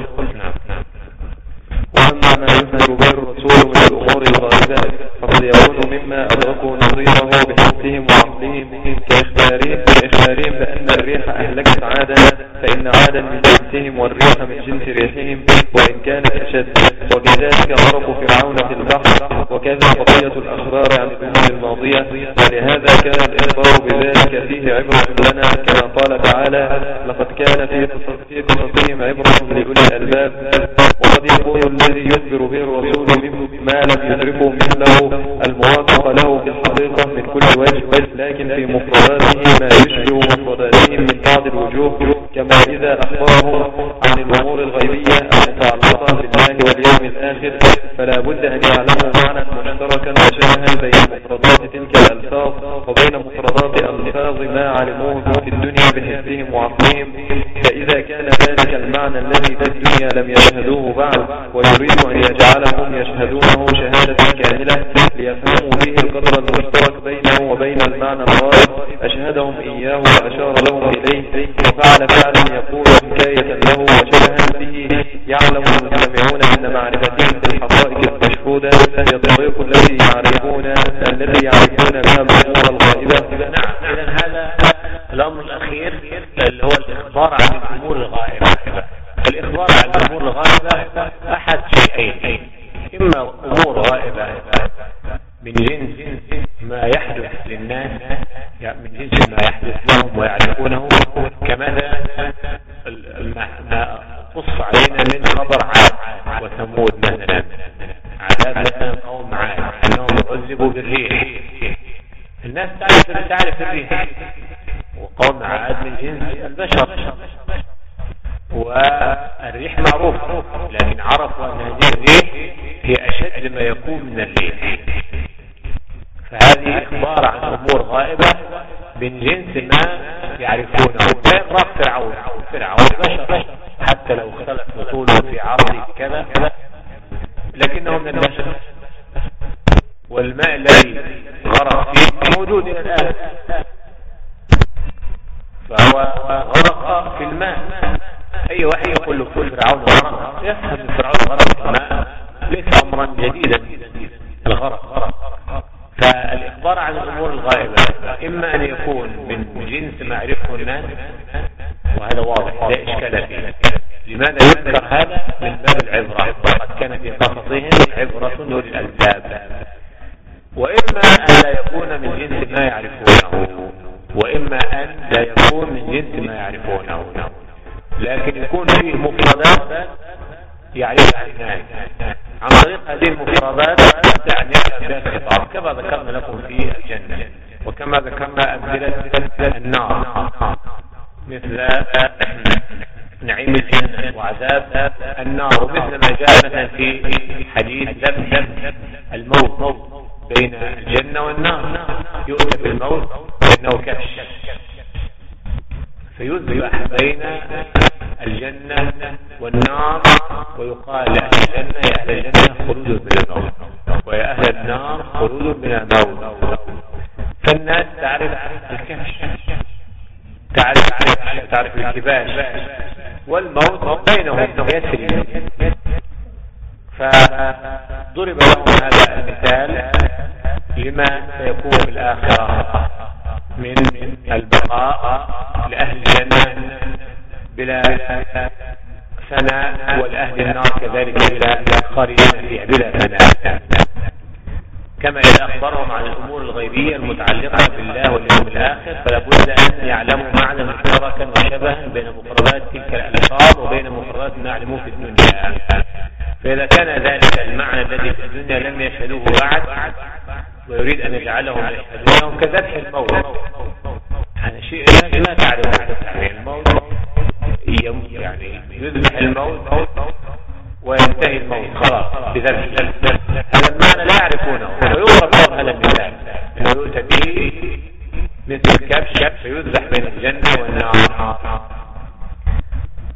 وأما ما يخبر به الرسول من الأمور الغائبة فقد يكون مما أدركوا نظيره بحسهم وعقلهم كإخبارهم بأن الريح أهلكت عادا، فإن عادا من جنسهم والريح من جنس ريحهم وإن كانت أشد. وكذلك غرق فرعون في البحر، وكذا بقية الأخبار عن الأمم الماضية. ولهذا كان الإخبار بذلك فيه عبرة لنا، كما قال تعالى: لقد كان في قصصهم عبرة لأولي الألباب. وقد يكون الذي يخبر به الرسول مما لم يدركه مثله الموافق له في الحقيقة من كل وجه، لكن في مفرداته ما يشبه مفرداتهم من بعض الوجوه، كما إذا أخبرهم عن الأمور الغيبية المتعلقة بالله واليوم الآخر فلا بد أن يعلموا معنى مشتركا وشبها بين مفردات تلك الألفاظ وبين مفردات ألفاظ ما علموه في الدنيا بحسهم وعقلهم. فإذا كان ذلك المعنى الذي في الدنيا لم يشهدوه بعد ويريد أن يجعلهم يشهدونه شهادة كاملة ليفهموا به القدر المشترك بينه وبين المعنى الغائب، أشهدهم إياه وأشار لهم إليه وفعل فعلا يقول حكاية له وشبها به. يعلم المستمعون أن معرفتهم بالحقائق المشهودة هي الطريق الذي يعرفون بها الأمور الغائبة. نعم، إذن هذا الأمر الأخير اللي هو الإخبار عن الأمور الغائبة. الإخبار عن الأمور الغائبة أحد شيئين: إما أمور غائبة من جنس ما يحدث للناس، يعني من جنس ما يحدث لهم ويعرفونه، كماذا ما قص علينا من خبر عاد وثمود مثلا، عذاب مثلا قوم عاد أنهم عذبوا بالريح. الناس تعرف الريح، وقوم عاد من جنس البشر، والريح معروف، لكن عرفوا أن هذه الريح هي أشد ما يكون من الريح. فهذه إخبار عن أمور غائبة من جنس ما يعرفونه. لا إغراق فرعون بشر، حتى لو اختلف طوله في عرضه كذا، لكنه من البشر. والماء الذي غرق فيه موجود إلى الآن، فهو غرق في الماء. أي واحد يقول له كل فرعون غرق يفهم أن فرعون غرق في الماء، ليس أمرا جديدا الغرق. فالإخبار عن الأمور الغائبة إما أن يكون من جنس ما يعرفه الناس، وهذا واضح لا إشكال فيه. لماذا يذكر هذا؟ من باب العبرة، قد كان في قصصهم عبرة لأولي الألباب. وإما أن لا يكون من جنس ما يعرفونه، وإما أن لا يكون من جنس ما يعرفونه، لكن يكون فيه مفردات يعرفها الناس. عن طريق هذه المفردات يعني بها الخطاب، كما ذكرنا لكم في الجنة، وكما ذكرنا أمثلة النار، مثل نعيم الجنة وعذاب النار، ومثل ما جاء مثلا في حديث ذبح الموت بين الجنة والنار. يؤتى بالموت لأنه كبش، فيذبح بين الجنة والنار، ويقال لأهل الجنة: يا أهل الجنة خلود من الموت، ويا أهل النار خلود من الموت. فالناس تعرف الكبش، تعرف الكباش، والموت بينهم يسري. فضرب لهم هذا المثال لما سيكون في الآخرة من البقاء لأهل الجنة بلا فناء، ولأهل النار كذلك بلا خالدين فيها بلا فناء. كما إذا أخبرهم عن الأمور الغيبية المتعلقة بالله واليوم الآخر، فلا بد أن يعلموا معنى مشتركا وشبها بين مفردات تلك الألفاظ وبين مفردات ما علموه في الدنيا. فإذا كان ذلك المعنى الذي في الدنيا لم يشهدوه بعد ويريد أن يجعلهم يشهدونه، كذبح الموت، هذا شيء لا تعرفه. يعني الموت يعني يذبح الموت وينتهي الموت خلاص بذبح. هذا المعنى لا يعرفونه، ويضرب لهم هذا المثال انه يؤتى به مثل الكبش فيذبح بين الجنة والنار.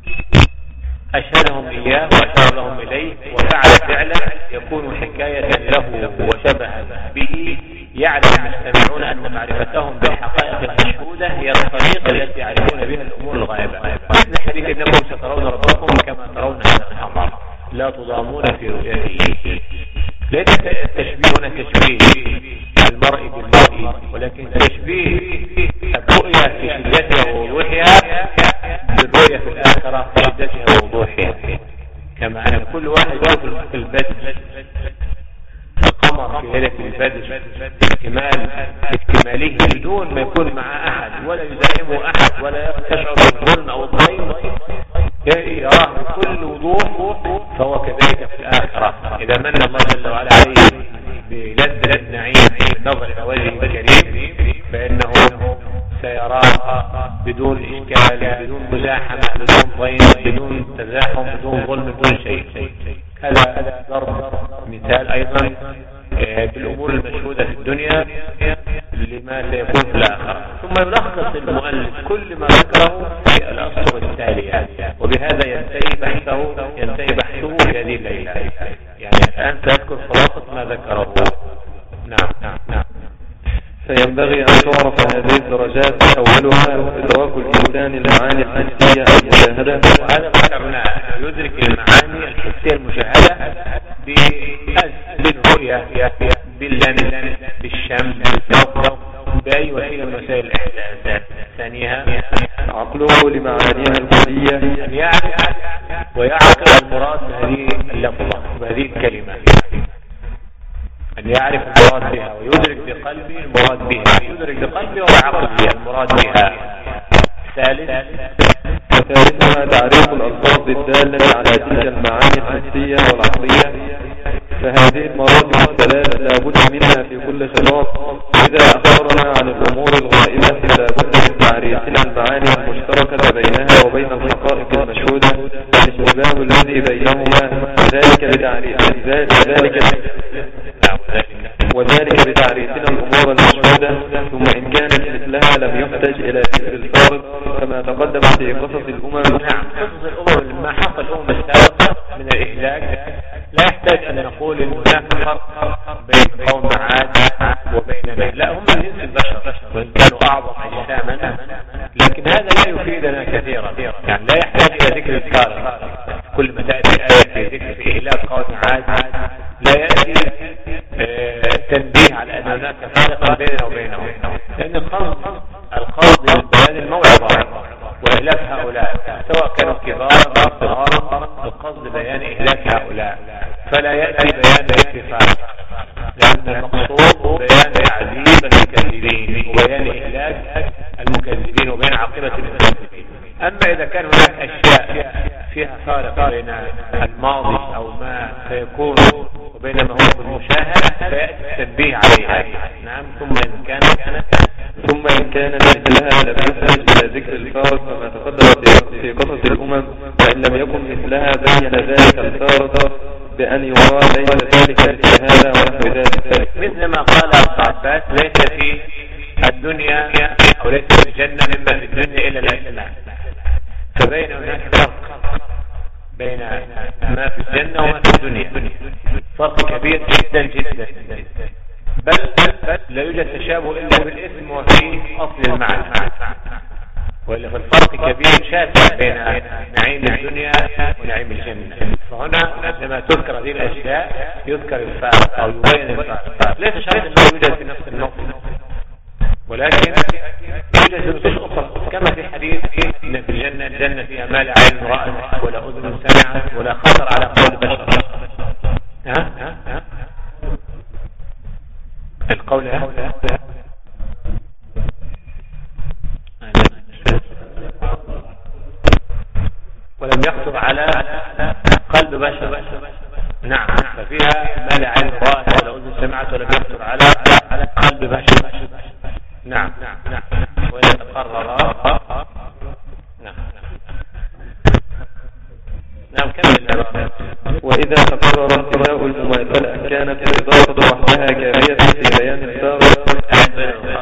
أشهدهم إياه وأشار لهم إليه وفعل فعلا يكون حكاية له وشبها به، يعلم المستمعون أن معرفتهم بالحقائق المشهودة هي الطريقة التي يعرفون بها الأمور الغائبة. مثل حديث إنكم سترون ربكم كما ترون هذا القمر لا تضامون في رؤيته. ليس التشبيه هنا تشبيه المرء بالمرء، ولكن تشبيه الرؤية في شدتها ووضوحها بالرؤية في الآخرة في شدتها ووضوحها. كما أن كل واحد يشوف في البدر القمر في ليلة البدر باكتماله بدون ما يكون مع أحد ولا يزاحمه أحد ولا يشعر بالظلم أو الضيم، يراه بكل وضوح. فهو كذلك في الآخرة إذا من الله جل وعلا عليه بلذة النعيم في النظر إلى وجهه الكريم فإنه سيراه بدون إشكال، بدون مزاحمة، بدون ضيم، بدون تزاحم، بدون ظلم، بدون شيء. هذا ضرب مثال أيضا بالأمور المشهودة في الدنيا لما سيكون في الآخرة. ثم يلخص المؤلف كل ما ذكره في الأسطر التالية، وبهذا ينتهي بحثه في هذه الليلة. يعني الآن سأذكر خلاصة ما ذكره. نعم. فينبغي أن تعرف هذه الدرجات أولها إدراك الإنسان المعاني الحسية المشاهدة، وهذا ذكرناه يدرك المعاني الحسية المشاهدة بالرؤية، باللمس، بالشم، بالذوق، بأي وسيلة من وسائل الإحساس. ثانيها عقله لمعانيها الكلية، أن يعرف ويعقل المراد بهذه اللفظة وبهذه الكلمة، أن يعرف المراد بها ويدرك بقلبه المراد بها، يدرك بقلبه وعقله المراد بها. وثالثها تعريف الألفاظ الدالة على تلك المعاني الحسية والعقلية. فهذه المراتب الثلاث لا بد منها في كل خلاف. إذا أخبرنا عن الأمور الغائبة لا بد من تعريفنا المعاني المشتركة بينها وبين الحقائق المشهودة، الاشتباه الذي بينهما، وذلك بتعريفنا الأمور المشهودة. ثم إن كانت مثلها لم يحتج إلى ذكر الفارق كما تقدم في قصص الأمم. نعم، قصص الأمم ما حصل الأمم السابقة من الإهلاك لا يحتاج أن نقول إن هناك فرق بين قوم عاد وبين نوح، لا هم من جنس البشر وإن كانوا أعظم أجساما، لكن هذا لا يفيدنا كثيرا. يعني لا يحتاج إلى ذكر الفارق. كل ما تأتي آية في ذكر في إهلاك قوم عاد لا يأتي التنبيه على أن هناك فارقا بيننا وبينهم، لأن القصد من بيان الموعظة وإهلاك هؤلاء سواء كانوا كبارا أو صغارا، القصد بيان إهلاك هؤلاء، فلا يأتي بيان ذكر فارق، لأن المقصود بيان تعذيب المكذبين وبيان إهلاك المكذبين وبيان عاقبة المكذبين. أما إذا كان هناك أشياء فيها فارق بين الماضي أو ما سيكون وبين ما هو بالمشاهد فيأتي التنبيه عليها. نعم. ثم إن كان مثلها لم يحتاج إلى ذكر الفارق كما تقدم في قصص الأمم، فإن لم يكن مثلها بين ذلك الفارق بأن يرى ليس ذلك مثل هذا ونحو ذلك. مثل ما قال ابن عباس ليس في الدنيا أو ليس في الجنة مما في الدنيا إلا الأسماء، فبين هناك فرق بين ما في الجنة وما في الدنيا، فرق كبير جدا جدا، بل لا يوجد تشابه إلا بالاسم وفي أصل المعنى، وإلا فالفرق كبير شاسع بين نعيم الدنيا ونعيم الجنة. فهنا عندما تذكر هذه الأشياء يذكر الفارق أو يبين الفارق، ليس شرط أنه يوجد في نفس النقطة، ولكن يوجد نصوص أخرى كما في حديث إن في الجنة فيها ما لا عين رأت ولا أذن سمعت ولا خطر على قلب بشر. القول ولم يخطر على قلب بشر. نعم، ففيها ما لا عين رأت ولا أذن سمعت ولم يخطر على قلب بشر. نعم. وإذا تقرر وإذا تقرر انتفاء المماثلة كانت الإضافة وحدها كافية في بيان الفارق،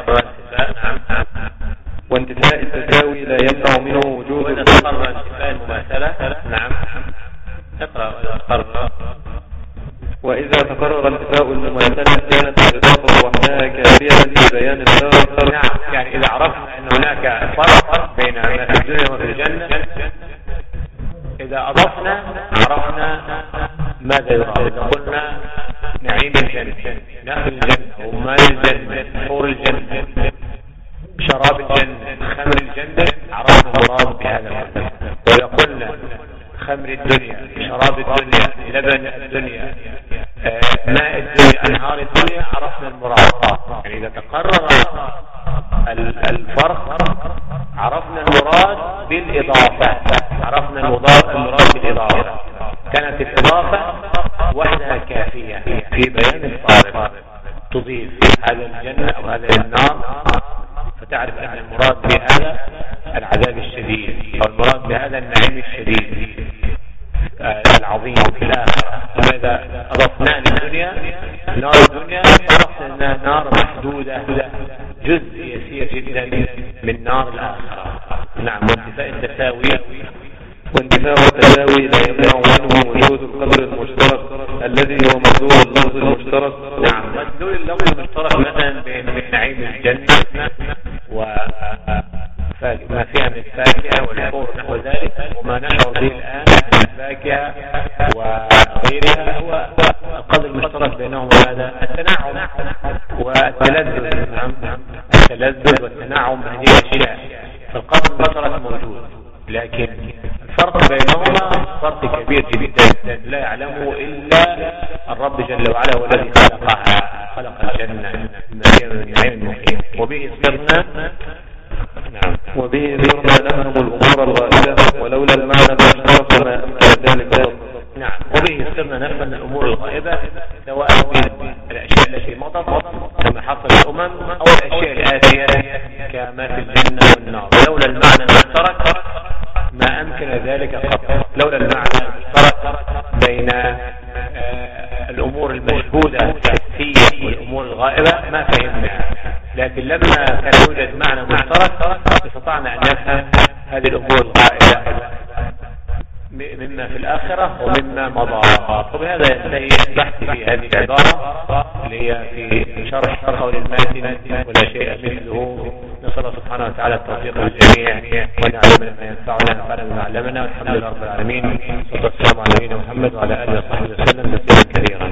وانتفاء التساوي لا يمنع منه وجود. وإذا تقرر انتفاء المماثلة المماثلة. نعم اقرأ. وإذا تقرر انتفاء المماثلة كانت الإضافة وحدها كافية في بيان الفرق. نعم، يعني إذا عرفنا أن هناك فرق بين ما في الدنيا وفي الجنة، إذا أضفنا عرفنا ماذا يراد. إذا قلنا نعيم الجنة، نخل الجنة، ومال الجنة، حور الجنة، شراب الجنة، خمر الجنة، عرفنا المراد بهذا المعنى. وإذا قلنا خمر الدنيا، شراب الدنيا، لبن الدنيا، ماء الدنيا، أنهار الدنيا، عرفنا المراد. يعني إذا تقرر الفرق عرفنا المراد بالإضافة، عرفنا المراد بالإضافة. كانت الإضافة وحدها كافية في بيان الفارق. تضيف هذا الجنة أو هذا النار فتعرف أن المراد بهذا العذاب الشديد، أو المراد بهذا النعيم الشديد العظيم في الآخرة. وإذا أضفنا للدنيا نار الدنيا عرفنا أنها نار محدودة، جزء يسير جدا من نار الآخرة. نعم. وانتفاء التساوي لا يمنع عنه وجود القدر المشترك الذي هو مدلول اللفظ المشترك. نعم، مدلول اللفظ المشترك مثلا بين نعيم الجنة وما فيها من الفاكهة والحور نحو ذلك، وما نشعر به الآن من الفاكهة وغيرها هو القدر المشترك بينهما هذا التنعم والتلذذ. نعم، التلذذ والتنعم بهذه الأشياء، فالقدر المشترك موجود، لكن الفرق بينهما فرق كبير جدا لا يعلمه إلا الرب جل وعلا، والذي خلقها، خلق الجنة من النعيم المقيم. وبه صرنا نفهم الأمور الغائبة ولولا المعنى المشترك ما أمكن ذلك. نعم، وبه صرنا نفهم الأمور الغائبة سواء من الأشياء التي مضت كما حصل الأمم أو الأشياء الآتية كما في الجنة والنار. ولولا المعنى المشترك ما أمكن ذلك قط. لولا المعنى المشترك بين الأمور المشهودة الحسية والأمور الغائبة ما فهمنا، لكن لما كان يوجد معنى مشترك استطعنا أن نفهم هذه الأمور الغائبة مما في الآخرة ومما مضى. وبهذا ينتهي البحث في هذه العبارة اللي هي في شرح قول الماتن ولا شيء مثله. نسأل الله سبحانه وتعالى التوفيق للجميع وأن يعلمنا ما ينفعنا وأن ما علمنا، والحمد لله رب العالمين. والصلاة والسلام على نبينا محمد وعلى آله وصحبه وسلم تسليما كثيرا.